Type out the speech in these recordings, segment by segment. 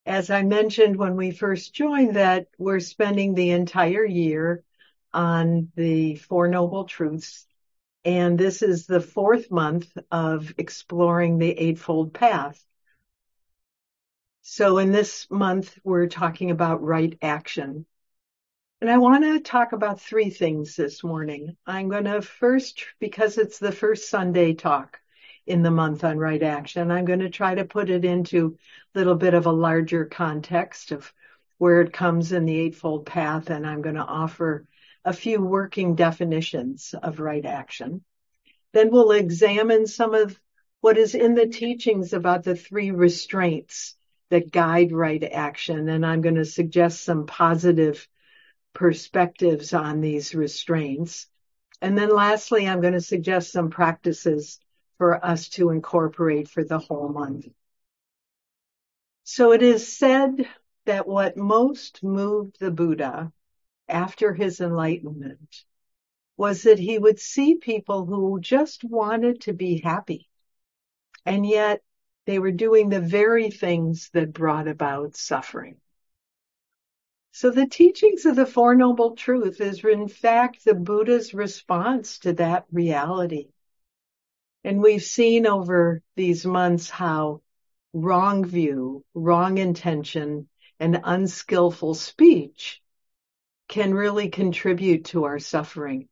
As I mentioned when we first joined, that we're spending the entire year on the Four Noble Truths, and this is the fourth month of exploring the Eightfold Path. So in this month, we're talking about right action. And I want to talk about three things this morning. I'm going to first, because it's the first Sunday talk in the month on right action, I'm going to try to put it into a little bit of a larger context of where it comes in the Eightfold Path, and I'm going to offer a few working definitions of right action. Then we'll examine some of what is in the teachings about the three restraints that guide right action, and I'm going to suggest some positive perspectives on these restraints. And then lastly, I'm going to suggest some practices for us to incorporate for the whole month. So it is said that what most moved the Buddha after his enlightenment was that he would see people who just wanted to be happy, and yet they were doing the very things that brought about suffering. So the teachings of the Four Noble Truths is in fact the Buddha's response to that reality. And we've seen over these months how wrong view, wrong intention, and unskillful speech can really contribute to our suffering.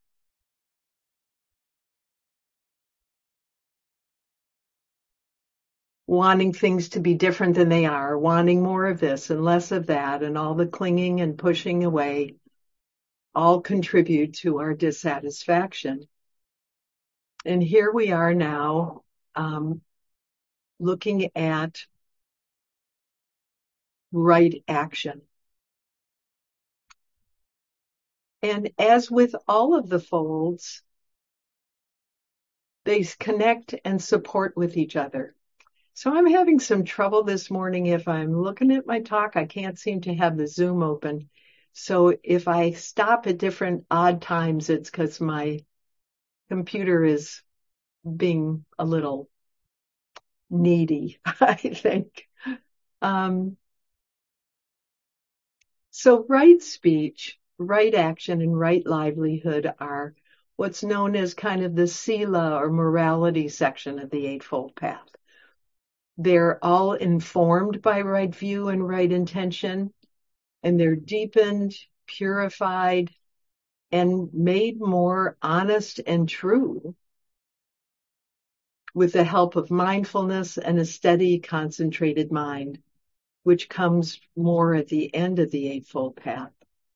Wanting things to be different than they are, wanting more of this and less of that, and all the clinging and pushing away all contribute to our dissatisfaction. And here we are now looking at right action. And as with all of the folds, they connect and support with each other. So I'm having some trouble this morning. If I'm looking at my talk, I can't seem to have the Zoom open. So if I stop at different odd times, it's because my computer is being a little needy, I think. So right speech, right action, and right livelihood are what's known as kind of the sila or morality section of the Eightfold Path. They're all informed by right view and right intention, and they're deepened, purified, and made more honest and true with the help of mindfulness and a steady, concentrated mind, which comes more at the end of the Eightfold Path.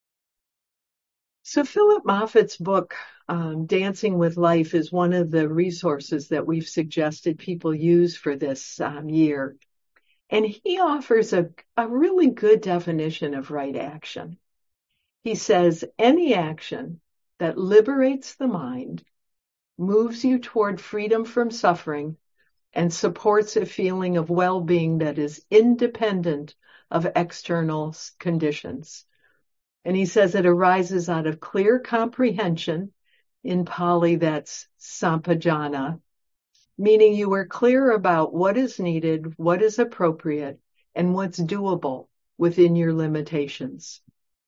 So Philip Moffitt's book, Dancing with Life, is one of the resources that we've suggested people use for this year. And he offers a really good definition of right action. He says, any action that liberates the mind, moves you toward freedom from suffering, and supports a feeling of well-being that is independent of external conditions. And he says it arises out of clear comprehension. In Pali, that's sampajana, meaning you are clear about what is needed, what is appropriate, and what's doable within your limitations.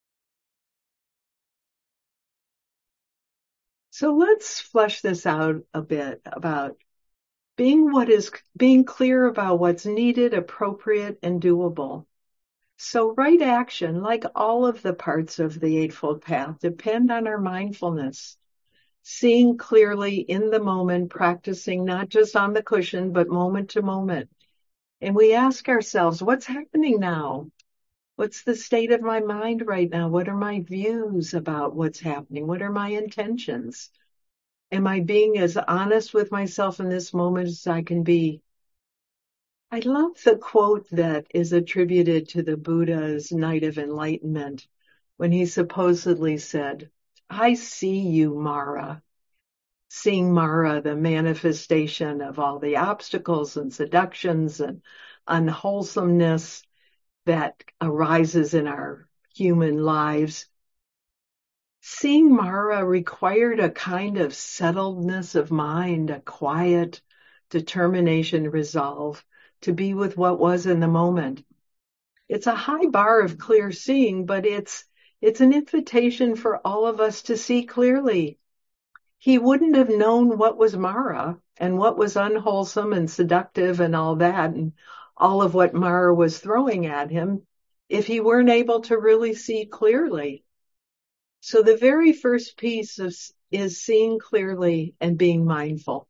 So let's flesh this out a bit about being clear about what's needed, appropriate, and doable. So right action, like all of the parts of the Eightfold Path, depend on our mindfulness, seeing clearly in the moment, practicing not just on the cushion, but moment to moment. And we ask ourselves, what's happening now? What's the state of my mind right now? What are my views about what's happening? What are my intentions? Am I being as honest with myself in this moment as I can be? I love the quote that is attributed to the Buddha's Night of Enlightenment when he supposedly said, I see you, Mara. Seeing Mara, the manifestation of all the obstacles and seductions and unwholesomeness that arises in our human lives. Seeing Mara required a kind of settledness of mind, a quiet determination, resolve to be with what was in the moment. It's a high bar of clear seeing, but it's an invitation for all of us to see clearly. He wouldn't have known what was Mara and what was unwholesome and seductive and all that, and all of what Mara was throwing at him, if he weren't able to really see clearly. So the very first piece is seeing clearly and being mindful.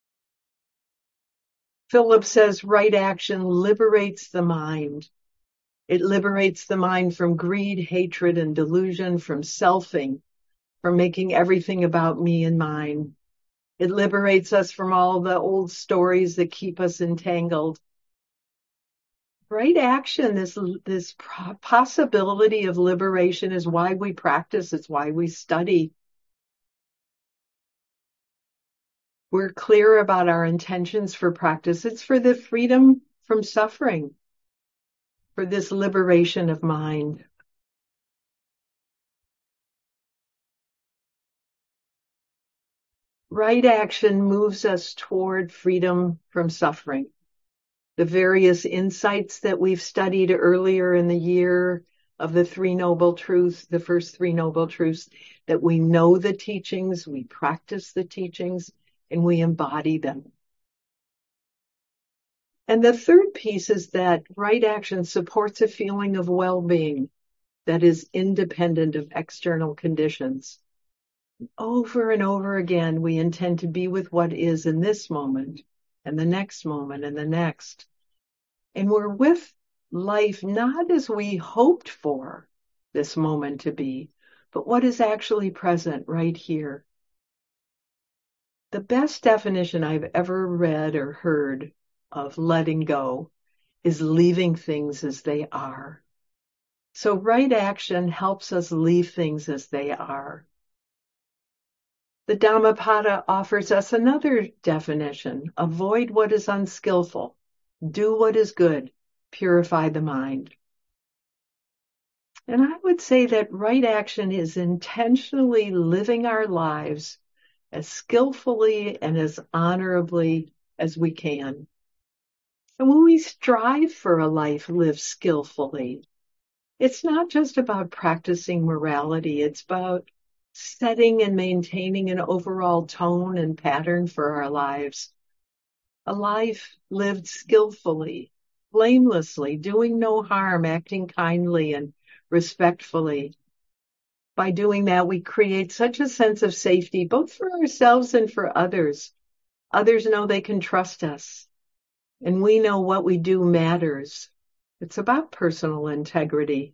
Philip says right action liberates the mind. It liberates the mind from greed, hatred, and delusion, from selfing, from making everything about me and mine. It liberates us from all the old stories that keep us entangled. Right action, this possibility of liberation, is why we practice. It's why we study. We're clear about our intentions for practice. It's for the freedom from suffering, for this liberation of mind. Right action moves us toward freedom from suffering. The various insights that we've studied earlier in the year of the Three Noble Truths, the first Three Noble Truths, that we know the teachings, we practice the teachings, and we embody them. And the third piece is that right action supports a feeling of well-being that is independent of external conditions. Over and over again, we intend to be with what is in this moment and the next moment and the next. And we're with life not as we hoped for this moment to be, but what is actually present right here. The best definition I've ever read or heard of letting go is leaving things as they are. So right action helps us leave things as they are. The Dhammapada offers us another definition. Avoid what is unskillful. Do what is good. Purify the mind. And I would say that right action is intentionally living our lives as skillfully and as honorably as we can. And when we strive for a life lived skillfully, it's not just about practicing morality. It's about setting and maintaining an overall tone and pattern for our lives. A life lived skillfully, blamelessly, doing no harm, acting kindly and respectfully. By doing that, we create such a sense of safety, both for ourselves and for others. Others know they can trust us, and we know what we do matters. It's about personal integrity.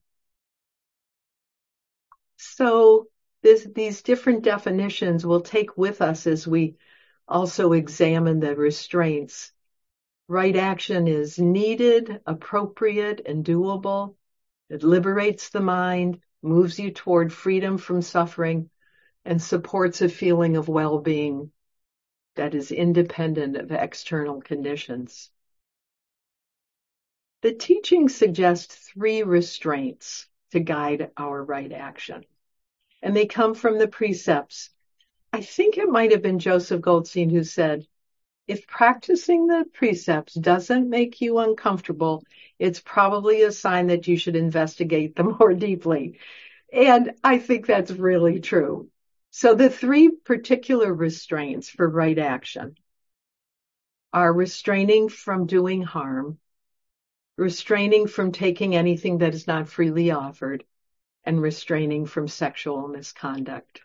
So these different definitions we'll take with us as we also examine the restraints. Right action is needed, appropriate, and doable. It liberates the mind, moves you toward freedom from suffering, and supports a feeling of well-being that is independent of external conditions. The teaching suggests 3 restraints to guide our right action, and they come from the precepts. I think it might have been Joseph Goldstein who said, if practicing the precepts doesn't make you uncomfortable, it's probably a sign that you should investigate them more deeply. And I think that's really true. So the 3 particular restraints for right action are restraining from doing harm, restraining from taking anything that is not freely offered, and restraining from sexual misconduct.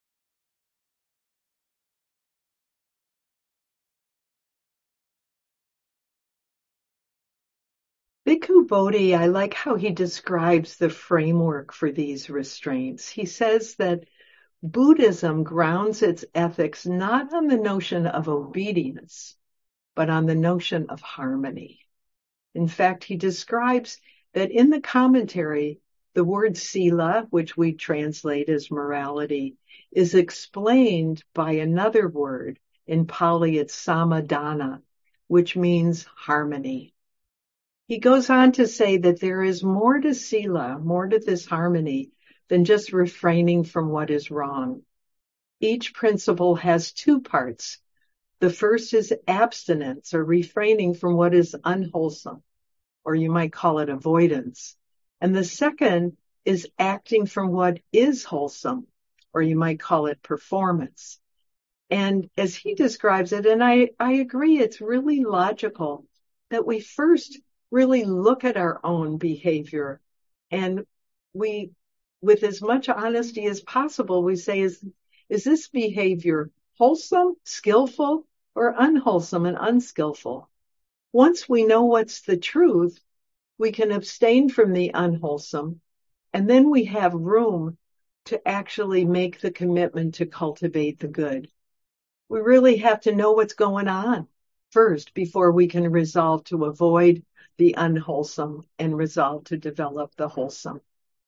Bhikkhu Bodhi, I like how he describes the framework for these restraints. He says that Buddhism grounds its ethics not on the notion of obedience, but on the notion of harmony. In fact, he describes that in the commentary, the word sila, which we translate as morality, is explained by another word. In Pali, it's samadana, which means harmony. He goes on to say that there is more to sila, more to this harmony, than just refraining from what is wrong. Each principle has 2 parts. The first is abstinence, or refraining from what is unwholesome, or you might call it avoidance. And the second is acting from what is wholesome, or you might call it performance. And as he describes it, and I agree, it's really logical that we first really look at our own behavior, and we, with as much honesty as possible, we say, is this behavior wholesome, skillful, or unwholesome and unskillful? Once we know what's the truth, we can abstain from the unwholesome, and then we have room to actually make the commitment to cultivate the good. We really have to know what's going on first before we can resolve to avoid the unwholesome and resolve to develop the wholesome.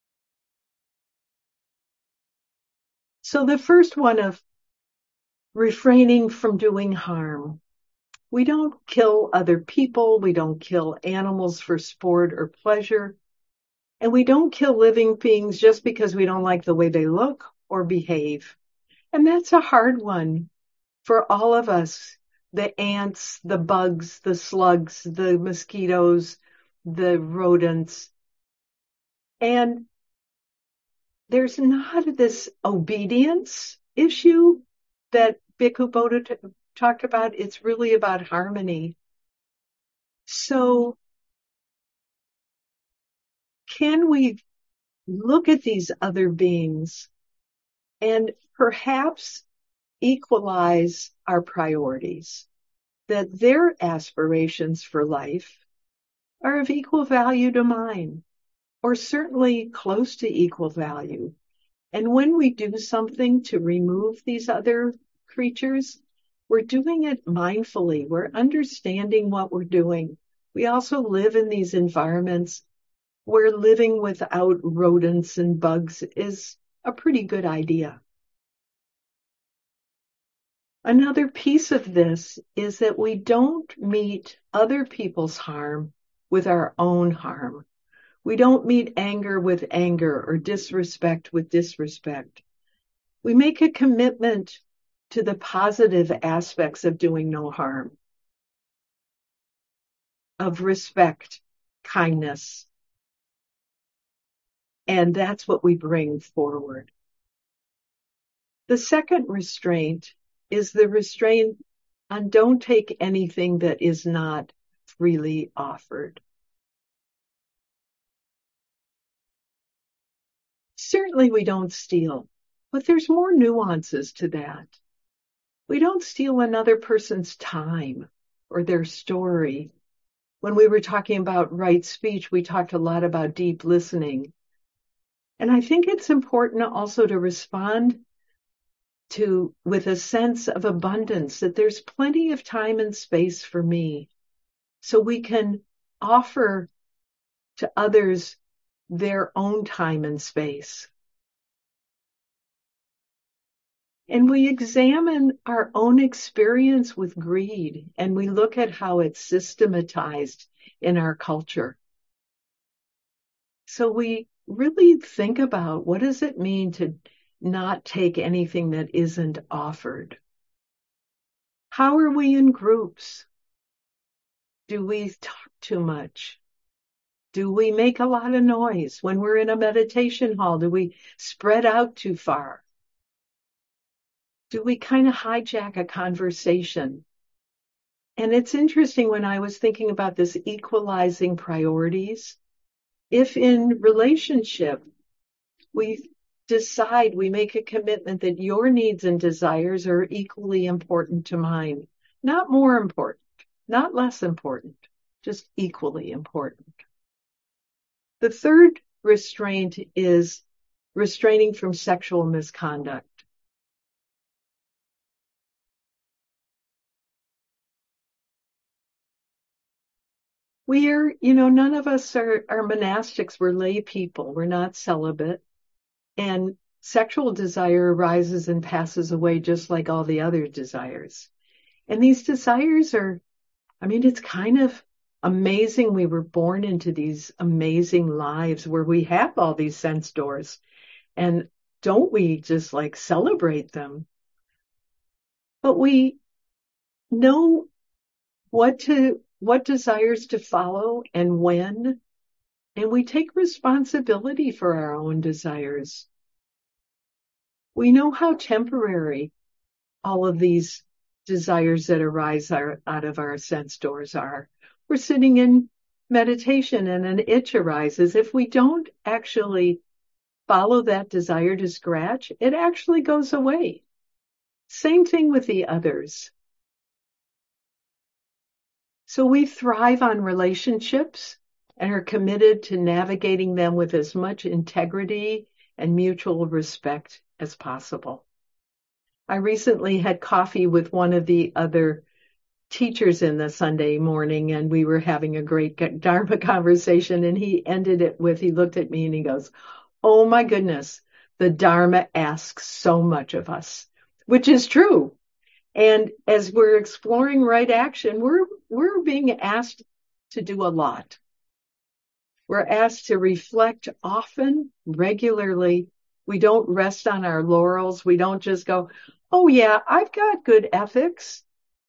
So the first one of refraining from doing harm. We don't kill other people. We don't kill animals for sport or pleasure. And we don't kill living beings just because we don't like the way they look or behave. And that's a hard one for all of us. The ants, the bugs, the slugs, the mosquitoes, the rodents. And there's not this obedience issue that Bhikkhu Bodha talked about. It's really about harmony. So can we look at these other beings and perhaps equalize our priorities, that their aspirations for life are of equal value to mine, or certainly close to equal value. And when we do something to remove these other creatures, we're doing it mindfully. We're understanding what we're doing. We also live in these environments where living without rodents and bugs is a pretty good idea. Another piece of this is that we don't meet other people's harm with our own harm. We don't meet anger with anger or disrespect with disrespect. We make a commitment to the positive aspects of doing no harm, of respect, kindness. And that's what we bring forward. The second restraint is the restraint on don't take anything that is not freely offered. Certainly we don't steal, but there's more nuances to that. We don't steal another person's time or their story. When we were talking about right speech, we talked a lot about deep listening. And I think it's important also to respond to with a sense of abundance, that there's plenty of time and space for me, so we can offer to others their own time and space. And we examine our own experience with greed, and we look at how it's systematized in our culture. So we really think about, what does it mean to not take anything that isn't offered? How are we in groups? Do we talk too much? Do we make a lot of noise? When we're in a meditation hall, do we spread out too far? Do we kind of hijack a conversation? And it's interesting, when I was thinking about this equalizing priorities, if in relationship we decide, we make a commitment that your needs and desires are equally important to mine, not more important, not less important, just equally important. The third restraint is restraining from sexual misconduct. We are, none of us are monastics. We're lay people. We're not celibate. And sexual desire arises and passes away just like all the other desires. And these desires are, it's kind of amazing. We were born into these amazing lives where we have all these sense doors. And don't we just celebrate them? But we know what to what desires to follow and when, and we take responsibility for our own desires. We know how temporary all of these desires that arise out of our sense doors are. We're sitting in meditation and an itch arises. If we don't actually follow that desire to scratch, it actually goes away. Same thing with the others. So we thrive on relationships and are committed to navigating them with as much integrity and mutual respect as possible. I recently had coffee with one of the other teachers in the Sunday morning, and we were having a great Dharma conversation, and he ended it with, he looked at me and he goes, "Oh my goodness, the Dharma asks so much of us," which is true. And as we're exploring right action, we're being asked to do a lot. We're asked to reflect often, regularly. We don't rest on our laurels. We don't just go, "Oh yeah, I've got good ethics."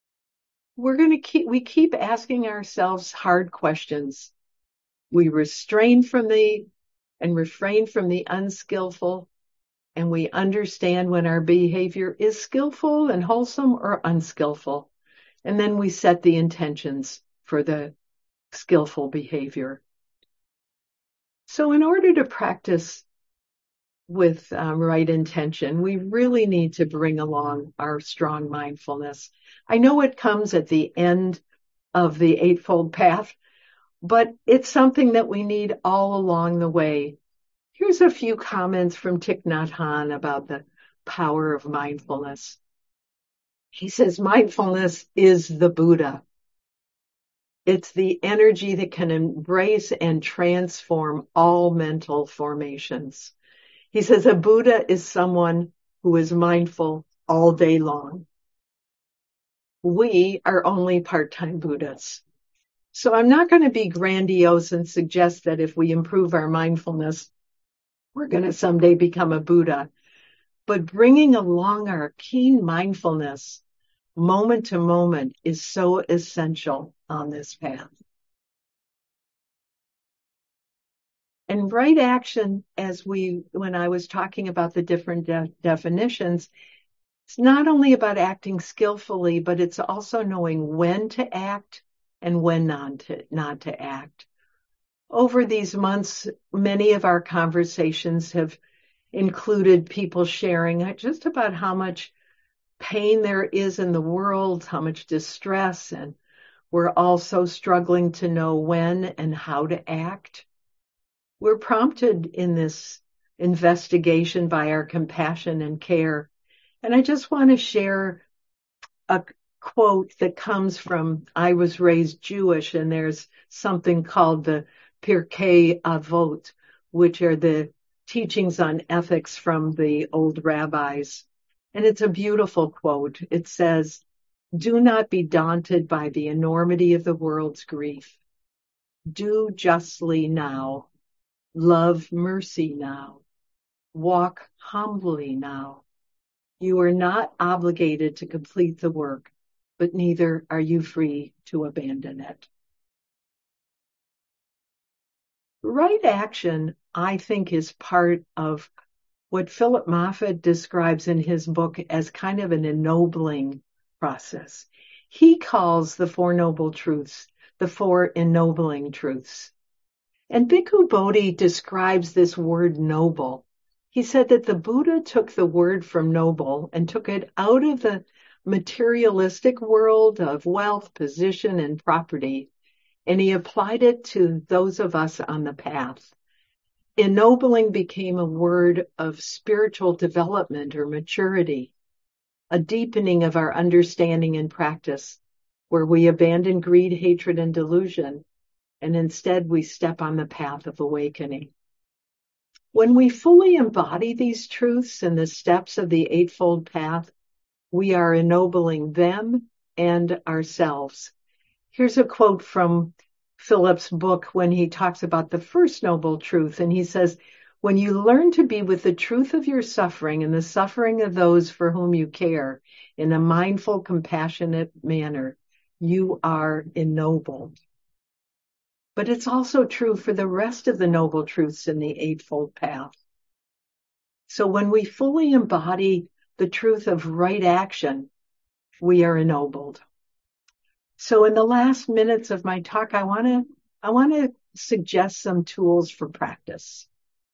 We keep asking ourselves hard questions. We refrain from the unskillful, and we understand when our behavior is skillful and wholesome or unskillful. And then we set the intentions for the skillful behavior. So in order to practice with right intention, we really need to bring along our strong mindfulness. I know it comes at the end of the Eightfold Path, but it's something that we need all along the way. Here's a few comments from Thich Nhat Hanh about the power of mindfulness. He says, mindfulness is the Buddha. It's the energy that can embrace and transform all mental formations. He says a Buddha is someone who is mindful all day long. We are only part-time Buddhas. So I'm not going to be grandiose and suggest that if we improve our mindfulness, we're going to someday become a Buddha. But bringing along our keen mindfulness moment to moment is so essential on this path. And right action, when I was talking about the different definitions, it's not only about acting skillfully, but it's also knowing when to act and when not to act. Over these months, many of our conversations have included people sharing just about how much pain there is in the world, how much distress, and we're also struggling to know when and how to act. We're prompted in this investigation by our compassion and care. And I just want to share a quote that comes from, I was raised Jewish, and there's something called the Pirkei Avot, which are the teachings on ethics from the old rabbis. And it's a beautiful quote. It says, "Do not be daunted by the enormity of the world's grief. Do justly now. Love mercy now. Walk humbly now. You are not obligated to complete the work, but neither are you free to abandon it." Right action, I think, is part of what Philip Moffitt describes in his book as kind of an ennobling process. He calls the Four Noble Truths the Four Ennobling Truths. And Bhikkhu Bodhi describes this word noble. He said that the Buddha took the word from noble and took it out of the materialistic world of wealth, position, and property, and he applied it to those of us on the path. Ennobling became a word of spiritual development or maturity, a deepening of our understanding and practice, where we abandon greed, hatred, and delusion, and instead we step on the path of awakening. When we fully embody these truths and the steps of the Eightfold Path, we are ennobling them and ourselves. Here's a quote from Philip's book when he talks about the first noble truth, and he says, "When you learn to be with the truth of your suffering and the suffering of those for whom you care in a mindful, compassionate manner, you are ennobled. But it's also true for the rest of the noble truths in the Eightfold Path. So when we fully embody the truth of right action, we are ennobled. So in the last minutes of my talk, I want to suggest some tools for practice.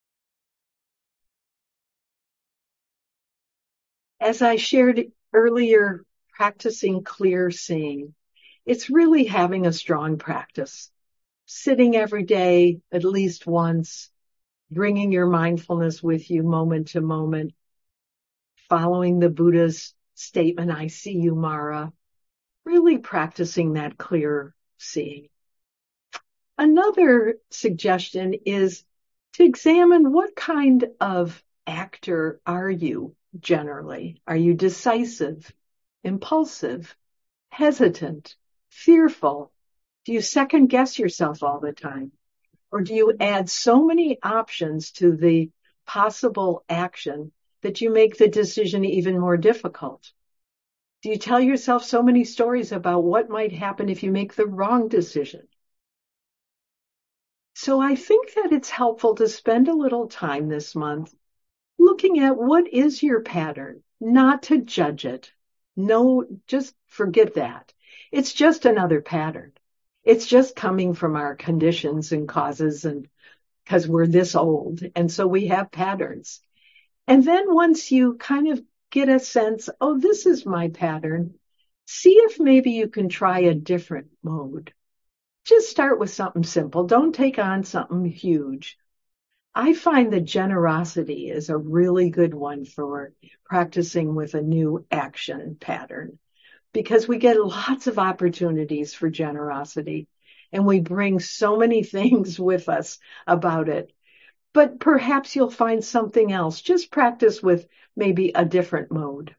As I shared earlier, practicing clear seeing, it's really having a strong practice. Sitting every day, at least once, bringing your mindfulness with you moment to moment, following the Buddha's statement, I see you, Mara, really practicing that clear seeing. Another suggestion is to examine what kind of actor are you generally? Are you decisive, impulsive, hesitant, fearful? Do you second guess yourself all the time? Or do you add so many options to the possible action that you make the decision even more difficult? Do you tell yourself so many stories about what might happen if you make the wrong decision? So I think that it's helpful to spend a little time this month looking at what is your pattern, not to judge it. No, just forget that. It's just another pattern. It's just coming from our conditions and causes, and because we're this old. And so we have patterns. And then once you kind of get a sense, oh, this is my pattern, see if maybe you can try a different mode. Just start with something simple. Don't take on something huge. I find that generosity is a really good one for practicing with a new action pattern, because we get lots of opportunities for generosity and we bring so many things with us about it. But perhaps you'll find something else. Just practice with maybe a different mode.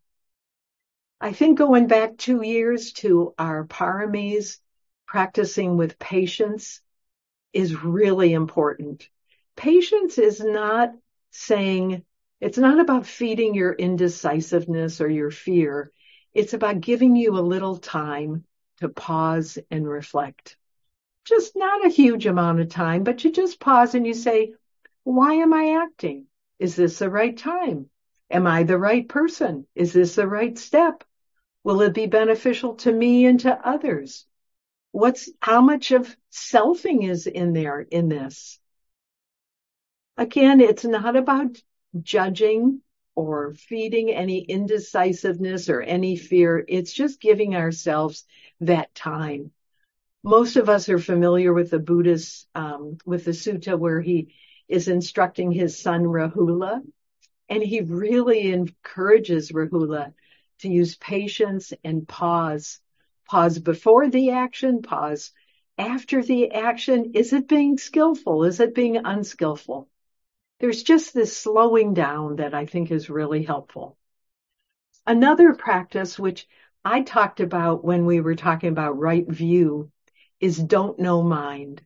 I think going back 2 years to our paramis, practicing with patience is really important. Patience is not saying, it's not about feeding your indecisiveness or your fear. It's about giving you a little time to pause and reflect. Just not a huge amount of time, but you just pause and you say, why am I acting? Is this the right time? Am I the right person? Is this the right step? Will it be beneficial to me and to others? How much of selfing is in there in this? Again, it's not about judging or feeding any indecisiveness or any fear. It's just giving ourselves that time. Most of us are familiar with the Buddhist, with the sutta where he is instructing his son Rahula, and he really encourages Rahula to use patience and pause. Pause before the action, pause after the action. Is it being skillful? Is it being unskillful? There's just this slowing down that I think is really helpful. Another practice, which I talked about when we were talking about right view, is don't know mind.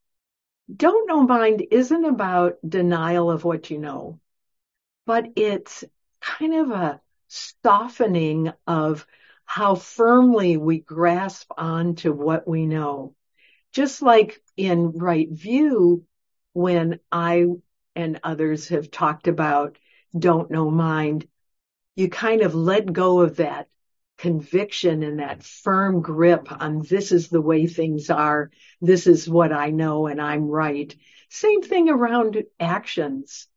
Don't know mind isn't about denial of what you know, but it's kind of a softening of how firmly we grasp onto what we know. Just like in right view, when I and others have talked about don't know mind, you kind of let go of that conviction and that firm grip on this is the way things are, this is what I know and I'm right. Same thing around actions,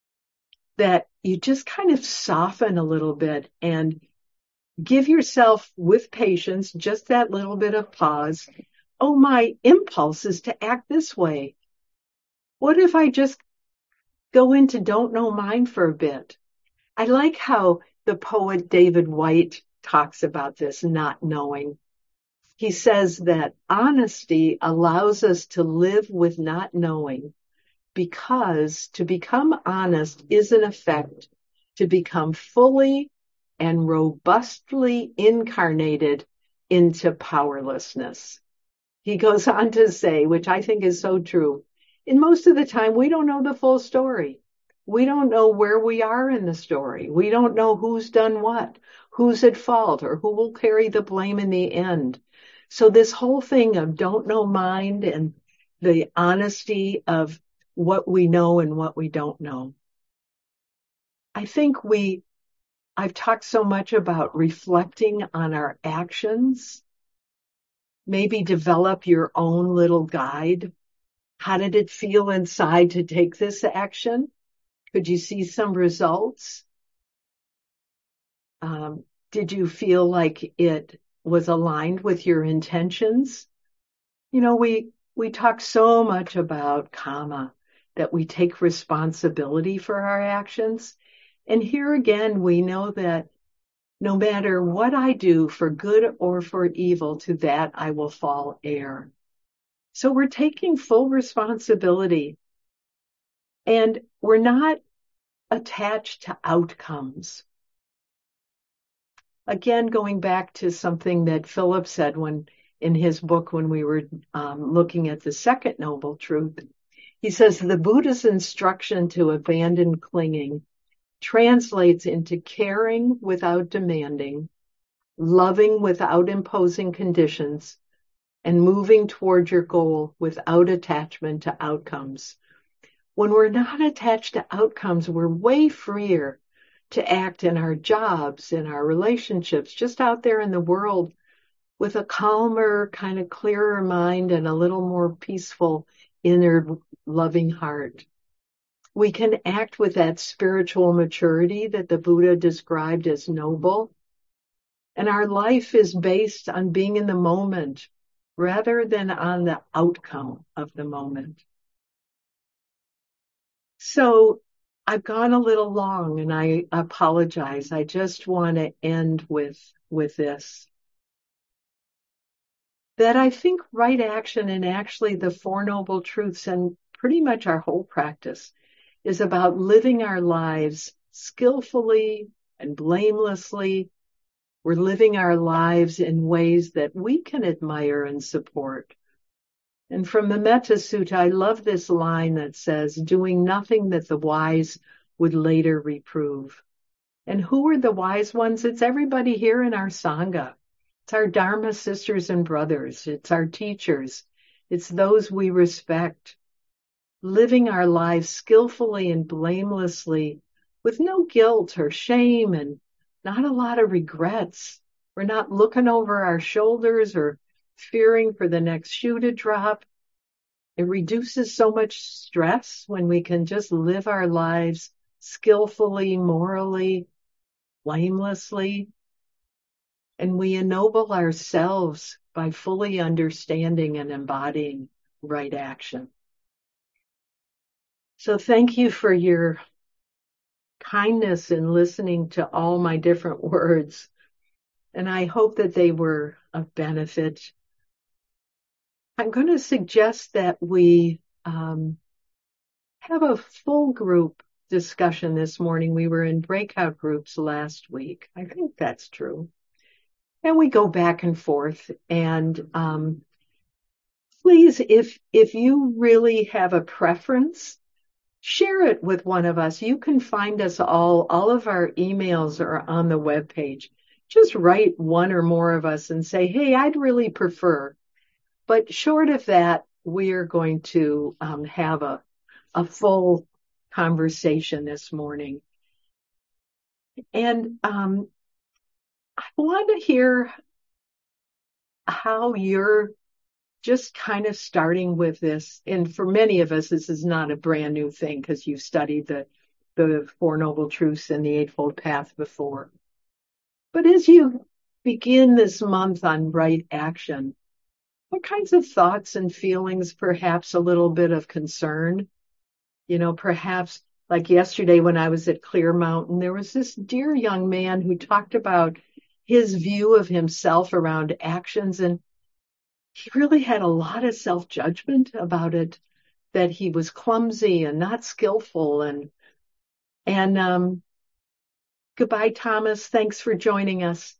that you just kind of soften a little bit and give yourself with patience just that little bit of pause. Oh, my impulse is to act this way. What if I just go into don't know mind for a bit? I like how the poet David Whyte talks about this not knowing. He says that honesty allows us to live with not knowing, because to become honest is in effect to become fully and robustly incarnated into powerlessness. He goes on to say, which I think is so true, in most of the time we don't know the full story. We don't know where we are in the story. We don't know who's done what, who's at fault, or who will carry the blame in the end. So this whole thing of don't know mind and the honesty of what we know and what we don't know. I think I've talked so much about reflecting on our actions. Maybe develop your own little guide. How did it feel inside to take this action? Could you see some results? Did you feel like it was aligned with your intentions? You know, we talk so much about karma, that we take responsibility for our actions. And here again, we know that no matter what I do for good or for evil, to that I will fall heir. So we're taking full responsibility, and we're not attached to outcomes. Again, going back to something that Philip said in his book when we were looking at the second noble truth, he says the Buddha's instruction to abandon clinging translates into caring without demanding, loving without imposing conditions, and moving toward your goal without attachment to outcomes. When we're not attached to outcomes, we're way freer to act in our jobs, in our relationships, just out there in the world with a calmer, kind of clearer mind and a little more peaceful, inner, loving heart. We can act with that spiritual maturity that the Buddha described as noble. And our life is based on being in the moment rather than on the outcome of the moment. So I've gone a little long and I apologize. I just want to end with this. That I think right action, and actually the Four Noble Truths and pretty much our whole practice, is about living our lives skillfully and blamelessly. We're living our lives in ways that we can admire and support. And from the Metta Sutta, I love this line that says, doing nothing that the wise would later reprove. And who are the wise ones? It's everybody here in our Sangha. It's our Dharma sisters and brothers. It's our teachers. It's those we respect. Living our lives skillfully and blamelessly with no guilt or shame and not a lot of regrets. We're not looking over our shoulders or fearing for the next shoe to drop. It reduces so much stress when we can just live our lives skillfully, morally, blamelessly. And we ennoble ourselves by fully understanding and embodying right action. So thank you for your kindness in listening to all my different words. And I hope that they were of benefit. I'm going to suggest that we have a full group discussion this morning. We were in breakout groups last week. I think that's true. And we go back and forth. And please, if you really have a preference, share it with one of us. You can find us all of our emails are on the webpage. Just write one or more of us and say, hey, I'd really prefer. But short of that, we're going to have a full conversation this morning. And I want to hear how you're just kind of starting with this. And for many of us, this is not a brand new thing because you've studied the Four Noble Truths and the Eightfold Path before. But as you begin this month on right action, what kinds of thoughts and feelings, perhaps a little bit of concern, perhaps like yesterday when I was at Clear Mountain, there was this dear young man who talked about his view of himself around actions, and he really had a lot of self-judgment about it, that he was clumsy and not skillful. And goodbye, Thomas. Thanks for joining us.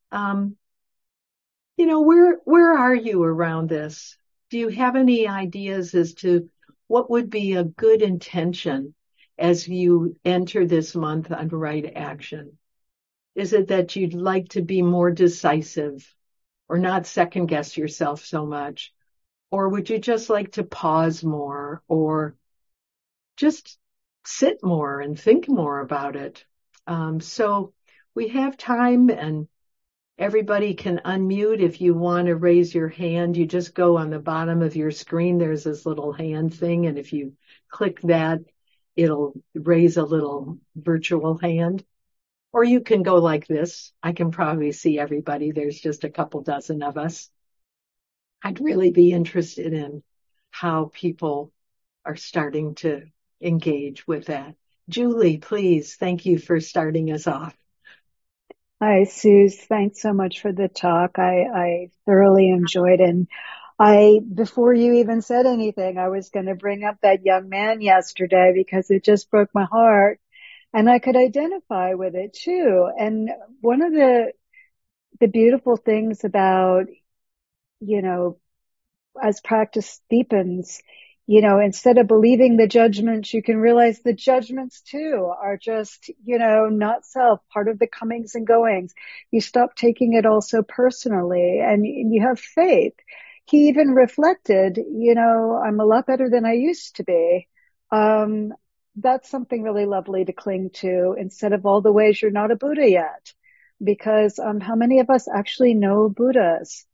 Where are you around this? Do you have any ideas as to what would be a good intention as you enter this month on right action? Is it that you'd like to be more decisive or not second guess yourself so much? Or would you just like to pause more or just sit more and think more about it? So we have time, and everybody can unmute. If you want to raise your hand, you just go on the bottom of your screen. There's this little hand thing. And if you click that, it'll raise a little virtual hand. Or you can go like this. I can probably see everybody. There's just a couple dozen of us. I'd really be interested in how people are starting to engage with that. Julie, please. Thank you for starting us off. Hi, Suze. Thanks so much for the talk. I thoroughly enjoyed it. And before you even said anything, I was going to bring up that young man yesterday because it just broke my heart and I could identify with it too. And one of the beautiful things about, you know, as practice deepens, instead of believing the judgments, you can realize the judgments too are just, not self, part of the comings and goings. You stop taking it all so personally and you have faith. He even reflected, I'm a lot better than I used to be. That's something really lovely to cling to instead of all the ways you're not a Buddha yet. Because how many of us actually know Buddhas?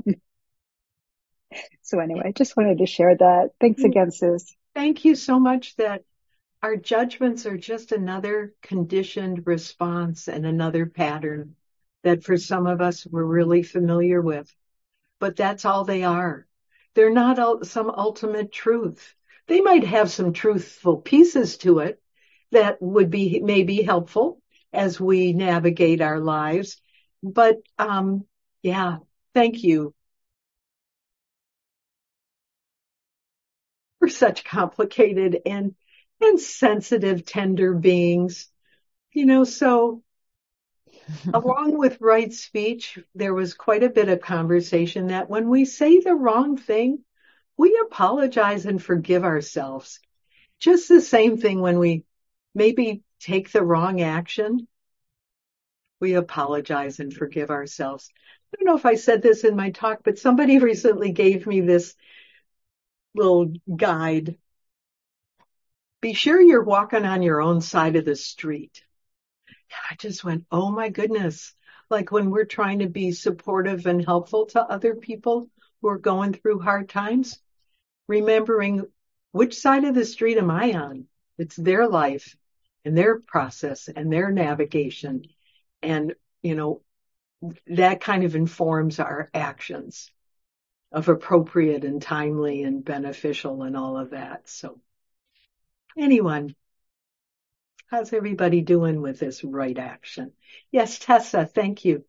So anyway, just wanted to share that. Thanks again, Suze. Thank you so much that our judgments are just another conditioned response and another pattern that for some of us we're really familiar with. But that's all they are. They're not some ultimate truth. They might have some truthful pieces to it that would be maybe helpful as we navigate our lives. But yeah, thank you. We're such complicated and sensitive, tender beings, so along with right speech, there was quite a bit of conversation that when we say the wrong thing, we apologize and forgive ourselves. Just the same thing when we maybe take the wrong action, we apologize and forgive ourselves. I don't know if I said this in my talk, but somebody recently gave me this little guide. Be sure you're walking on your own side of the street. I just went, oh my goodness. Like when we're trying to be supportive and helpful to other people who are going through hard times, remembering which side of the street am I on? It's their life and their process and their navigation. And, that kind of informs our actions of appropriate and timely and beneficial and all of that. So anyone, how's everybody doing with this right action? Yes, Tessa, thank you.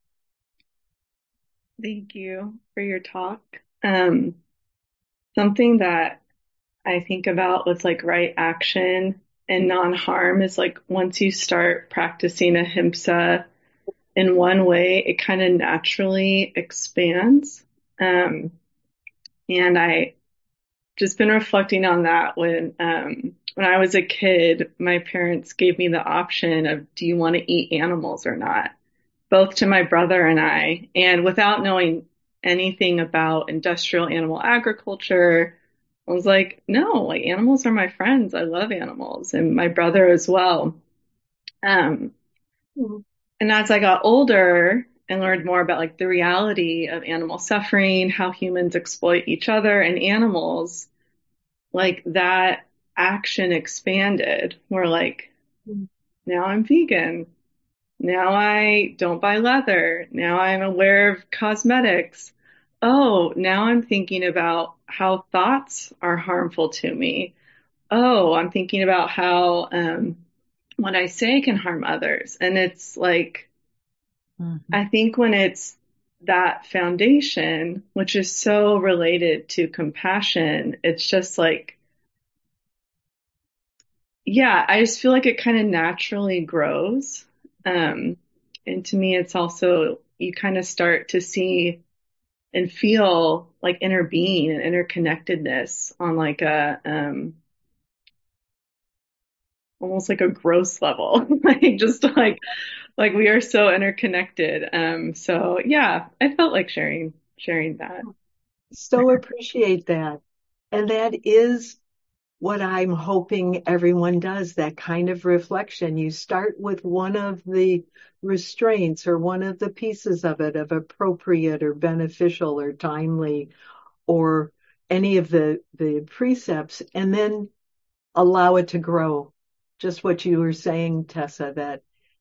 Thank you for your talk. Something that I think about with like right action and non-harm is like once you start practicing ahimsa in one way, it kind of naturally expands. And I just been reflecting on that when I was a kid, my parents gave me the option of, do you want to eat animals or not? Both to my brother and I. And without knowing anything about industrial animal agriculture, I was like, no, like animals are my friends. I love animals and my brother as well. And as I got older and learned more about like the reality of animal suffering, how humans exploit each other and animals, like that action expanded. We're like, now I'm vegan. Now I don't buy leather. Now I'm aware of cosmetics. Oh, now I'm thinking about how thoughts are harmful to me. Oh, I'm thinking about how what I say can harm others. And it's like, I think when it's that foundation, which is so related to compassion, it's just like, yeah, I just feel like it kind of naturally grows. And to me, it's also, you kind of start to see and feel like inner being and interconnectedness on like almost like a gross level, like just like we are so interconnected. So yeah, I felt like sharing. sharing that. So appreciate that. And that is what I'm hoping everyone does, that kind of reflection. You start with one of the restraints or one of the pieces of it, of appropriate or beneficial or timely or any of the precepts, and then allow it to grow. Just what you were saying, Tessa, that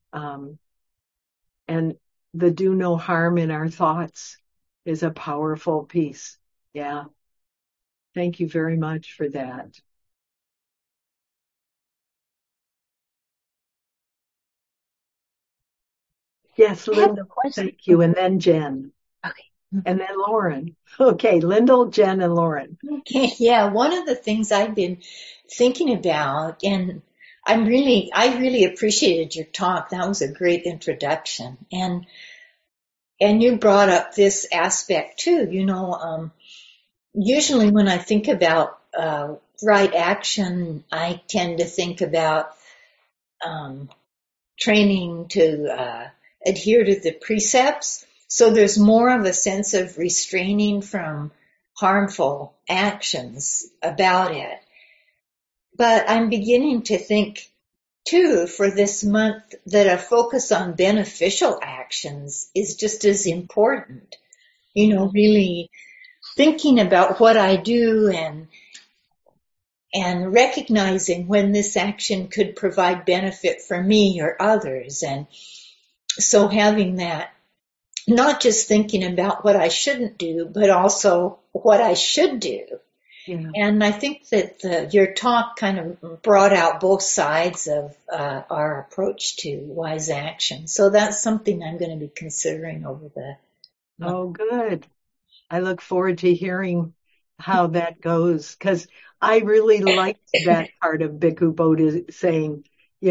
and the do no harm in our thoughts is a powerful piece. Yeah. Thank you very much for that. Yes, I have Linda, a question. thank you. And then Jen. Okay. And then Lauren. Okay, Lyndall, Jen, and Lauren. Okay, yeah, one of the things I've been thinking about, and I really appreciated your talk. That was a great introduction. And you brought up this aspect too. Usually when I think about right action, I tend to think about training to adhere to the precepts. So there's more of a sense of restraining from harmful actions about it. But I'm beginning to think too for this month that a focus on beneficial actions is just as important. Really thinking about what I do and recognizing when this action could provide benefit for me or others. And so having that, not just thinking about what I shouldn't do, but also what I should do. Yeah. And I think that your talk kind of brought out both sides of our approach to wise action. So that's something I'm going to be considering over the month. Oh, good. I look forward to hearing how that goes, because I really liked that part of Bhikkhu Bodhi saying,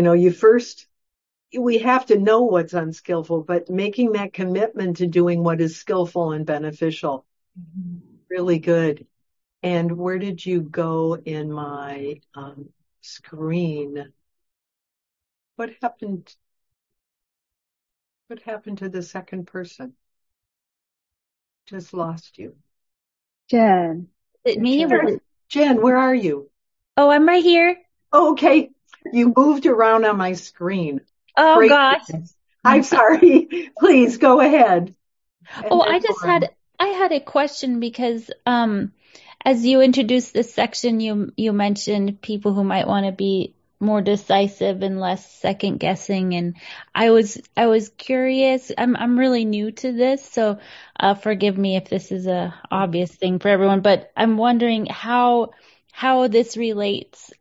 we have to know what's unskillful, but making that commitment to doing what is skillful and beneficial. Mm-hmm. Really good. And where did you go in my screen? What happened? What happened to the second person? Just lost you. Jen. Is it me? Jen, where are you? Oh, I'm right here. Oh, okay. You moved around on my screen. Oh, Crazy. gosh. I'm sorry. Please go ahead. And I had a question because as you introduced this section, you mentioned people who might want to be more decisive and less second guessing. And I was curious. I'm really new to this, so forgive me if this is a obvious thing for everyone, but I'm wondering how this relates,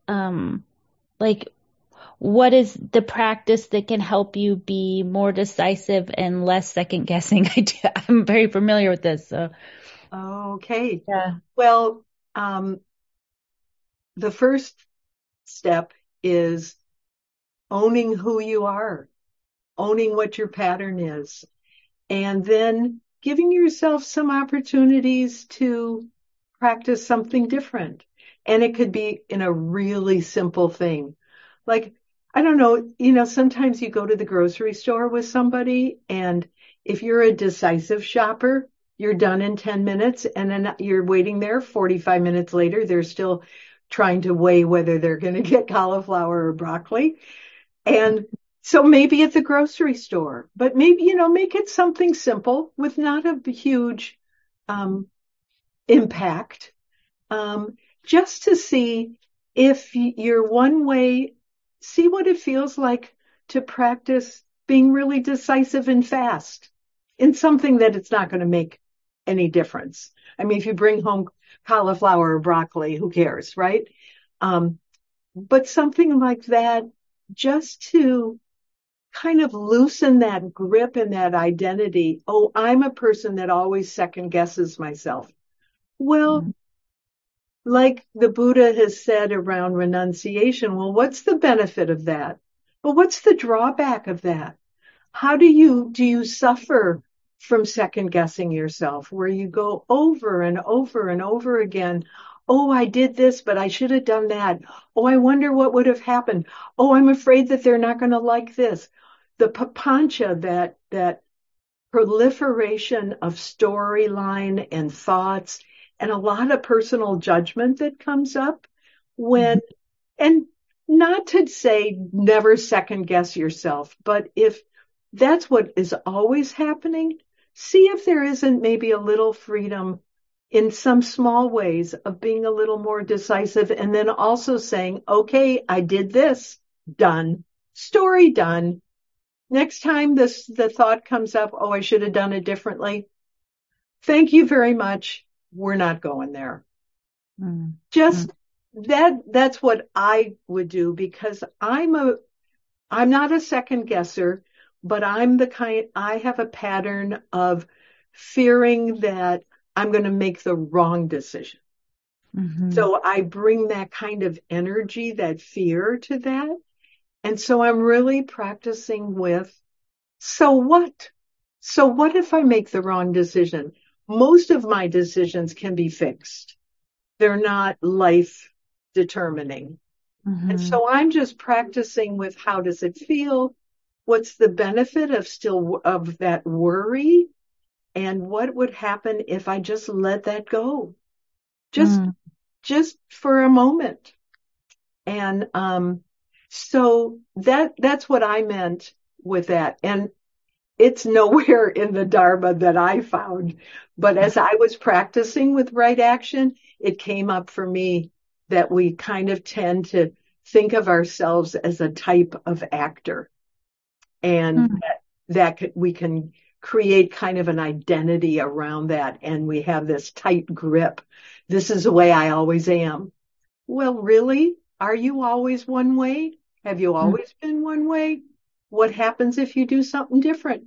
what is the practice that can help you be more decisive and less second guessing? I'm very familiar with this. So. Okay. Yeah. Well, the first step is owning who you are, owning what your pattern is, and then giving yourself some opportunities to practice something different. And it could be in a really simple thing. Like, I don't know, sometimes you go to the grocery store with somebody, and if you're a decisive shopper, you're done in 10 minutes, and then you're waiting there 45 minutes later, they're still trying to weigh whether they're going to get cauliflower or broccoli. And so maybe at the grocery store, but maybe, make it something simple with not a huge impact, just to see if you're one way, see what it feels like to practice being really decisive and fast in something that it's not going to make any difference. I mean, if you bring home cauliflower or broccoli, who cares, right? But something like that, just to kind of loosen that grip and that identity. Oh, I'm a person that always second guesses myself. Well, like the Buddha has said around renunciation, well, what's the benefit of that? Well, what's the drawback of that? How do you suffer from second guessing yourself, where you go over and over and over again? Oh, I did this, but I should have done that. Oh, I wonder what would have happened. Oh, I'm afraid that they're not going to like this. The papancha, that proliferation of storyline and thoughts and a lot of personal judgment that comes up when, and not to say never second guess yourself, but if that's what is always happening, see if there isn't maybe a little freedom in some small ways of being a little more decisive and then also saying, okay, I did this, done, story done. Next time the thought comes up, oh, I should have done it differently. Thank you very much. We're not going there. Just that's what I would do because I'm not a second guesser, but I have a pattern of fearing that I'm going to make the wrong decision. So I bring that kind of energy, that fear to that. And so I'm really practicing with, so what? So what if I make the wrong decision? Most of my decisions can be fixed. They're not life determining. And so I'm just practicing with how does it feel? What's the benefit of that worry? And what would happen if I just let that go? Just for a moment. And, so that's what I meant with that. And it's nowhere in the Dharma that I found, but as I was practicing with right action, it came up for me that we kind of tend to think of ourselves as a type of actor and we can create kind of an identity around that. And we have this tight grip. This is the way I always am. Well, really? Are you always one way? Have you always been one way? What happens if you do something different?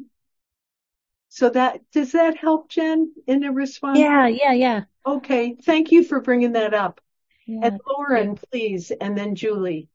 So does that help, Jen, in a response? Yeah. Okay. Thank you for bringing that up. Yeah. And Lauren, please, and then Julie.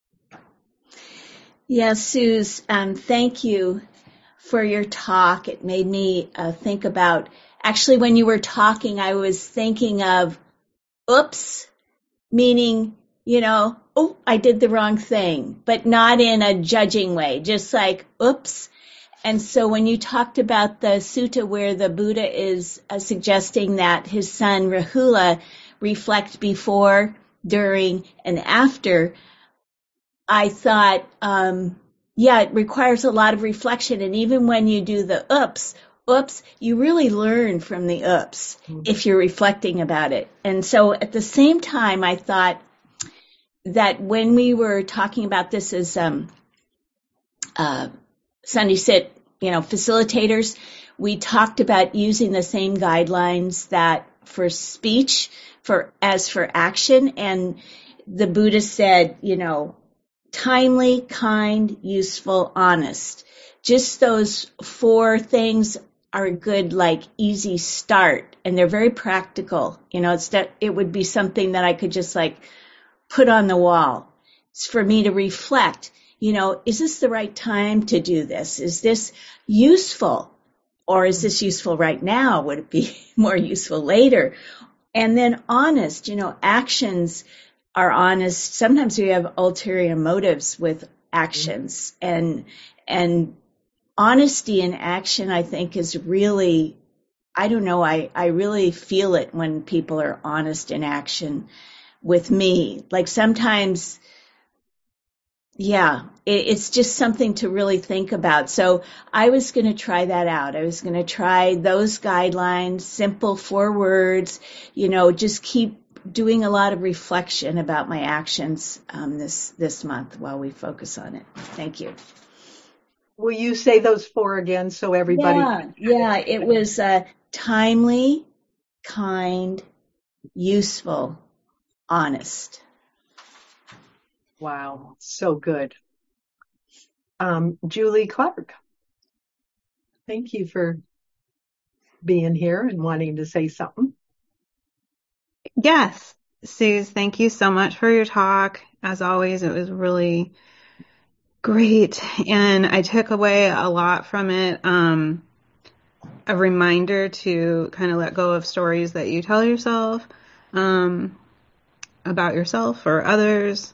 Yeah, Suze, thank you for your talk. It made me think about, actually, when you were talking, I was thinking of, oops, meaning, oh, I did the wrong thing, but not in a judging way, just like, oops. And so when you talked about the sutta where the Buddha is suggesting that his son Rahula reflect before, during, and after, I thought, it requires a lot of reflection. And even when you do the oops, you really learn from the oops if you're reflecting about it. And so at the same time, I thought that when we were talking about this as Sunday Sit, facilitators, we talked about using the same guidelines that for speech as for action. And the Buddha said, timely, kind, useful, honest. Just those 4 things are a good, easy start. And they're very practical. It would be something that I could just put on the wall. It's for me to reflect, is this the right time to do this? Is this useful? Or is this useful right now? Would it be more useful later? And then honest, actions are honest. Sometimes we have ulterior motives with actions, and honesty in action, I think, is really, I don't know, I really feel it when people are honest in action with me. Sometimes, it's just something to really think about. So I was going to try that out. I was going to try those guidelines, simple 4 words, just keep doing a lot of reflection about my actions this month while we focus on it. Thank you. Will you say those 4 again so everybody? Yeah. It was timely, kind, useful, honest. Wow, so good. Julie Clark, thank you for being here and wanting to say something. Yes, Suze, thank you so much for your talk. As always, it was really great, and I took away a lot from it. A reminder to kind of let go of stories that you tell yourself about yourself or others.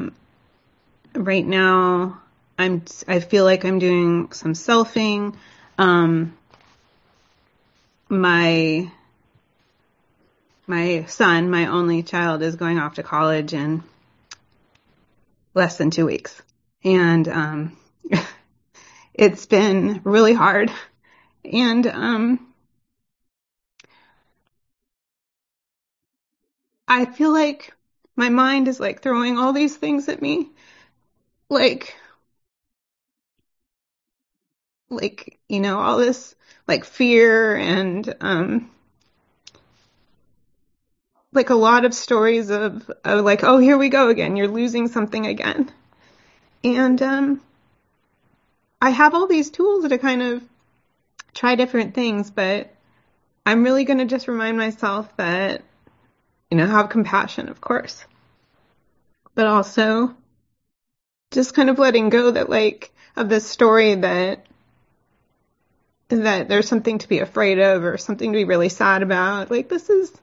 Right now, I feel like I'm doing some selfing. My son, my only child, is going off to college in less than 2 weeks. And it's been really hard. And I feel like my mind is like throwing all these things at me. Like, all this like fear and like a lot of stories of like, oh, here we go again. You're losing something again. And I have all these tools to kind of try different things, but I'm really going to just remind myself that, have compassion, of course, but also just kind of letting go that like of this story that there's something to be afraid of or something to be really sad about. Like this is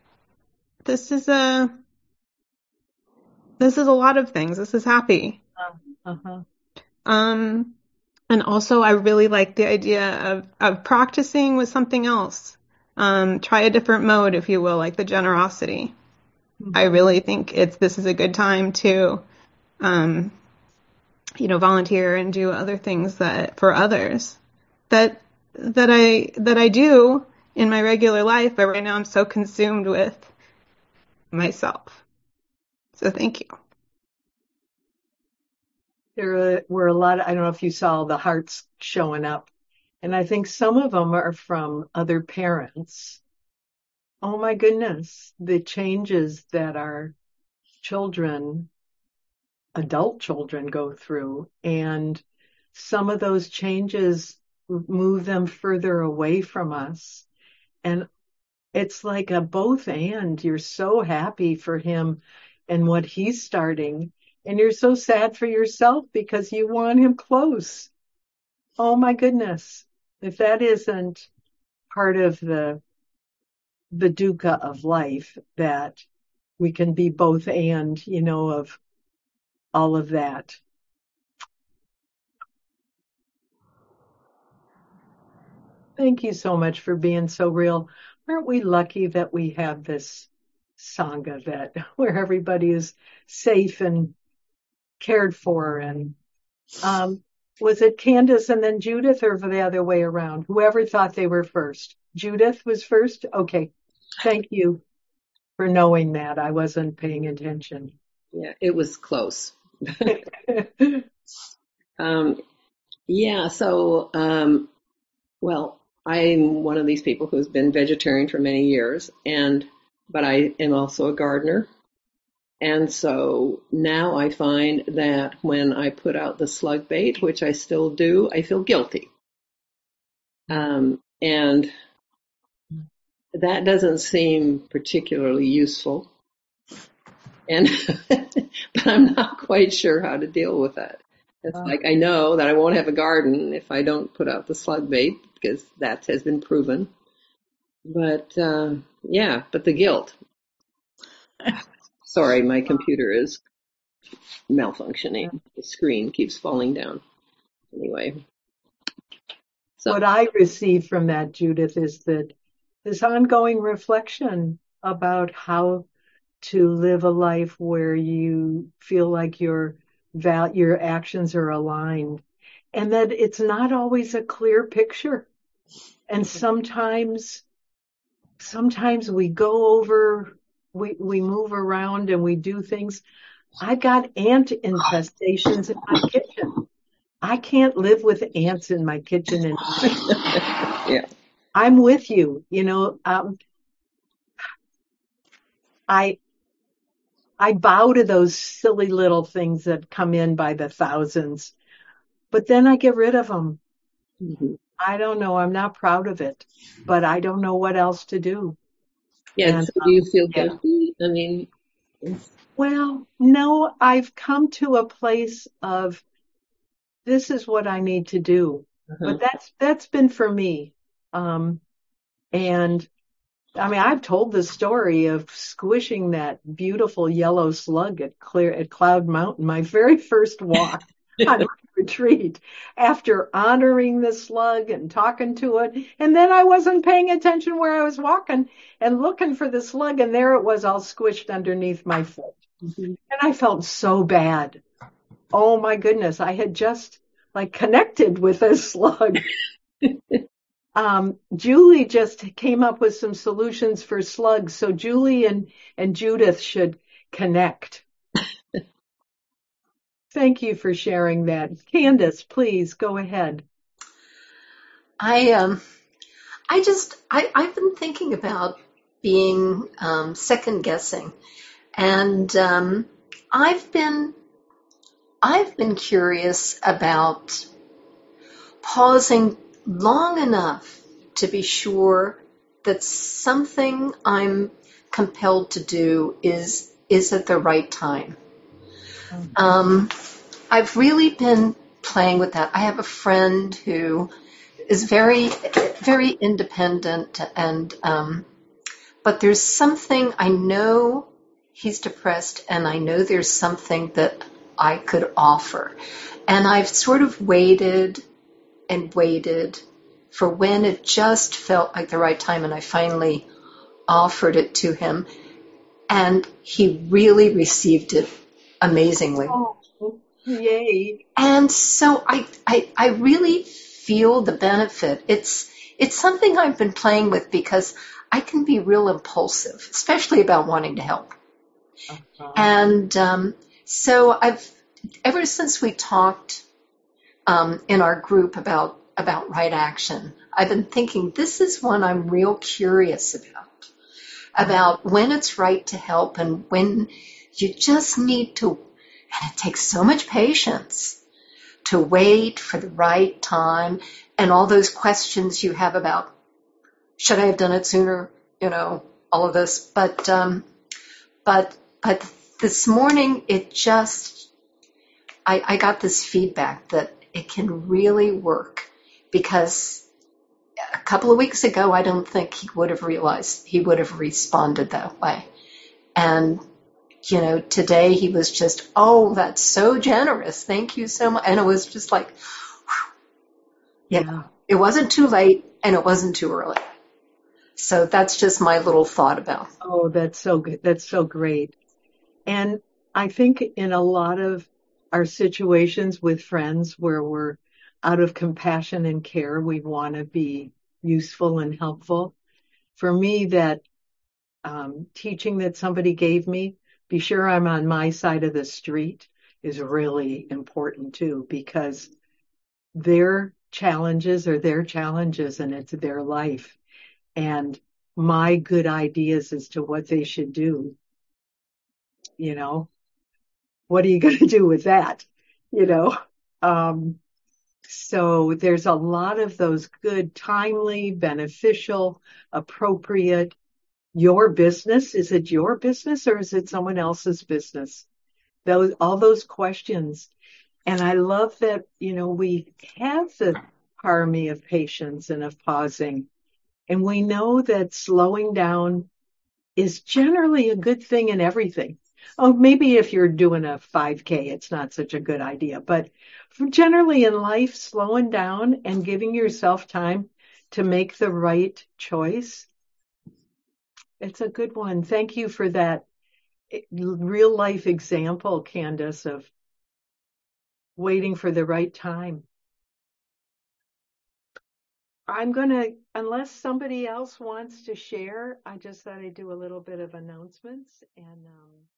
a lot of things. This is happy. Uh-huh. And also I really like the idea of practicing with something else. Try a different mode, if you will, like the generosity. Mm-hmm. I really think this is a good time to, volunteer and do other things that for others that I do in my regular life, but right now I'm so consumed with myself. So thank you. There were a lot I don't know if you saw the hearts showing up. And I think some of them are from other parents. Oh my goodness, the changes that our children, adult children, go through. And some of those changes move them further away from us. And it's like a both and. You're so happy for him and what he's starting. And you're so sad for yourself because you want him close. Oh my goodness. If that isn't part of the dukkha of life, that we can be both and, of all of that. Thank you so much for being so real. Aren't we lucky that we have this Sangha where everybody is safe and cared for? And was it Candace and then Judith, or the other way around? Whoever thought they were first. Judith was first? Okay. Thank you for knowing that. I wasn't paying attention. Yeah, it was close. Well, I'm one of these people who's been vegetarian for many years, but I am also a gardener. And so now I find that when I put out the slug bait, which I still do, I feel guilty. And that doesn't seem particularly useful. And, but I'm not quite sure how to deal with that. It's like, I know that I won't have a garden if I don't put out the slug bait, because that has been proven. But, but the guilt. Sorry, my computer is malfunctioning. The screen keeps falling down. Anyway. So what I receive from that, Judith, is that this ongoing reflection about how to live a life where you feel like your actions are aligned, and that it's not always a clear picture. And sometimes we go over, we move around and we do things. I got ant infestations in my kitchen. I can't live with ants in my kitchen. Yeah. I'm with you. I bow to those silly little things that come in by the thousands, but then I get rid of them. Mm-hmm. I don't know. I'm not proud of it, but I don't know what else to do. Yeah. So do you feel guilty? I mean, well, no, I've come to a place of this is what I need to do, but that's been for me. And I mean, I've told the story of squishing that beautiful yellow slug at Cloud Mountain, my very first walk. retreat after honoring the slug and talking to it. And then I wasn't paying attention where I was walking and looking for the slug, and there it was all squished underneath my foot. And I felt so bad. Oh my goodness, I had just like connected with a slug. Julie just came up with some solutions for slugs, so Julie and Judith should connect. Thank you for sharing that. Candace, please go ahead. I've been thinking about being second guessing, and I've been curious about pausing long enough to be sure that something I'm compelled to do is at the right time. I've really been playing with that. I have a friend who is very, very independent, and but there's something, I know he's depressed, and I know there's something that I could offer. And I've sort of waited and waited for when it just felt like the right time, and I finally offered it to him, and he really received it amazingly. Oh, yay. And so I really feel the benefit. It's something I've been playing with because I can be real impulsive, especially about wanting to help. Uh-huh. And so ever since we talked in our group about right action, I've been thinking this is one I'm real curious about when it's right to help and when you just need to, and it takes so much patience to wait for the right time, and all those questions you have about, should I have done it sooner? All of this. But this morning, I got this feedback that it can really work, because a couple of weeks ago, I don't think he would have responded that way. And today he was just, oh, that's so generous. Thank you so much. And it was just like, whew. It wasn't too late and it wasn't too early. So that's just my little thought about. Oh, that's so good. That's so great. And I think in a lot of our situations with friends where we're out of compassion and care, we want to be useful and helpful. For me, that teaching that somebody gave me, be sure I'm on my side of the street, is really important too, because their challenges are their challenges and it's their life. And my good ideas as to what they should do, what are you going to do with that? So there's a lot of those good, timely, beneficial, appropriate, your business. Is it your business or is it someone else's business? All those questions. And I love that, we have the harmony of patience and of pausing. And we know that slowing down is generally a good thing in everything. Oh, maybe if you're doing a 5K, it's not such a good idea. But generally in life, slowing down and giving yourself time to make the right choice, it's a good one. Thank you for that real life example, Candace, of waiting for the right time. Unless somebody else wants to share, I just thought I'd do a little bit of announcements and